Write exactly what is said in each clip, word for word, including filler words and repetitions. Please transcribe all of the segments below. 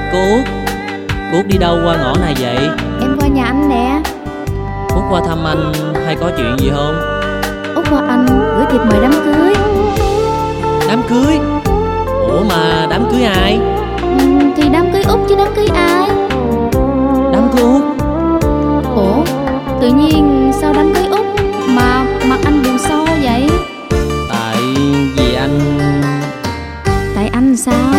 Cô Út, cô Út đi đâu qua ngõ này vậy? Em qua nhà anh nè. Út qua thăm anh hay có chuyện gì không? Út qua anh gửi thiệp mời đám cưới. Đám cưới? Ủa mà đám cưới ai? Ừ, thì đám cưới Út chứ đám cưới ai? Đám cưới Út? Ủa, tự nhiên sao đám cưới Út mà mặt anh buồn so vậy? Tại vì anh... Tại anh sao?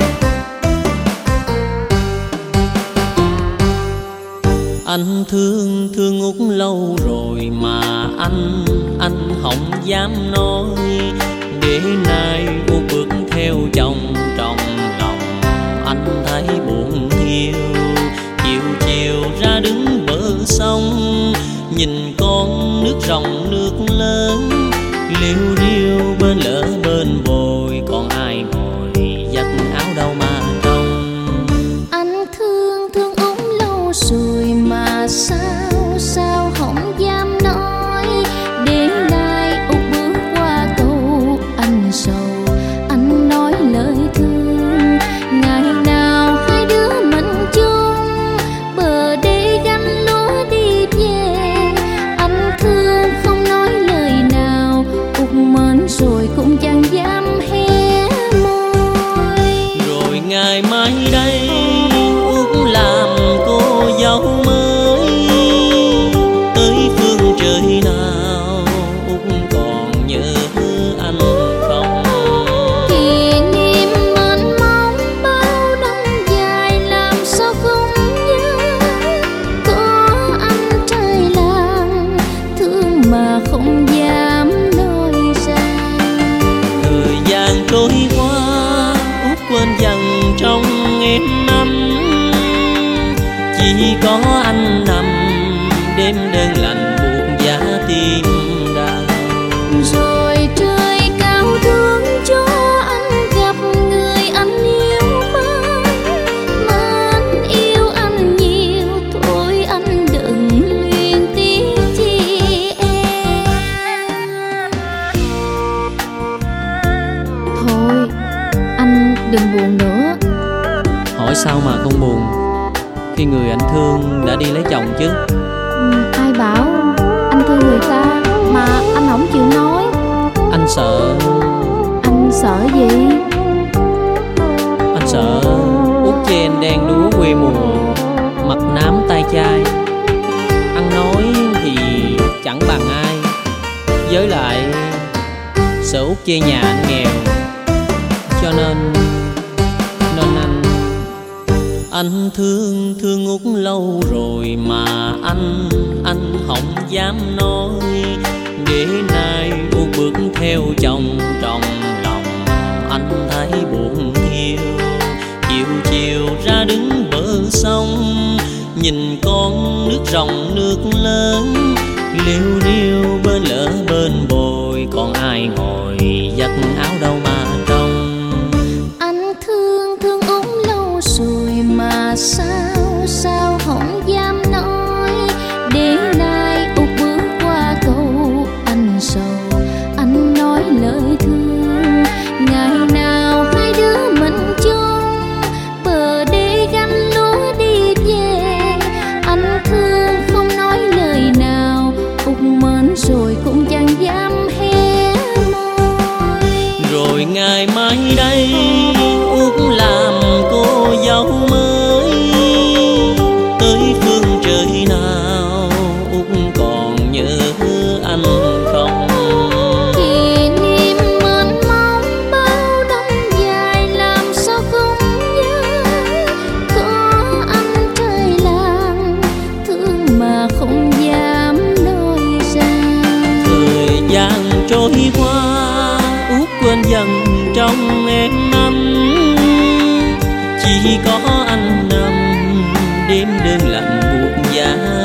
Anh thương thương Út lâu rồi mà anh anh không dám nói, để nay Út bước theo chồng trong lòng anh thấy buồn thiêu. Chiều chiều ra đứng bờ sông, nhìn con nước ròng nước lớn, liêu riêu bên lỡ bên bồi, còn ai ngồi giặt áo đâu mà trông. Anh thương thương Út lâu rồi mà sao sao không dám nói, để nay Út bước qua cầu anh sầu, anh nói lời thương. Ngày nào hai đứa mình chung bờ đê gánh lúa đi về, anh thương không nói lời nào, Út mến rồi cũng chẳng dám hé môi. Rồi ngày mai đây Út làm cô dâu mới, tới phương trời nào Út còn nhớ anh không? Kỷ niệm mênh mông bao năm dài làm sao không nhớ, có anh trai làng thương mà không dám nói ra. Thời gian trôi qua Út quên dần trong em năm, chỉ có anh nằm đêm đơn lạnh buồn giá tim đau. Rồi trời cao thương cho anh gặp người anh yêu mến, mến yêu anh nhiều thôi anh đừng luyến tiếc chi em. Thôi anh đừng buồn nữa. Hỏi sao mà không buồn khi người anh thương đã đi lấy chồng chứ? Ừ, ai bảo anh thương người ta mà anh không chịu nói? Anh sợ... Anh sợ gì? Anh sợ Út chen đen đúa quê mùa, mặt nám tay chai, ăn nói thì chẳng bằng ai, với lại sợ Út chê nhà anh nghèo, cho nên nên anh anh thương thương Út lâu rồi mà anh anh không dám nói, để nay Út bước theo chồng trong lòng anh thấy buồn thiêu. Chiều chiều ra đứng bờ sông, nhìn con nước ròng nước lớn, liêu riêu bên lỡ bên bồi, còn ai ngồi giặt áo đâu mà trông. Anh thương thương Út lâu rồi mà sao sao không dám nói, để nay Út bước qua cầu anh sầu, anh nói lời thương. Ngày nào hai đứa mình chung bờ đê gánh lúa đi về, anh thương không nói lời nào, Út mến rồi cũng chẳng dám hé môi. Rồi ngày mai đây Út làm cô dâu mới, tới phương trời nào Út còn nhớ anh không? Kỷ niệm mênh mông bao năm dài làm sao không nhớ, có anh trai làng thương mà không dám nói ra. Thời gian trôi qua Út quên dần trong em năm, chỉ có anh nằm đêm đơn lạnh buốt giá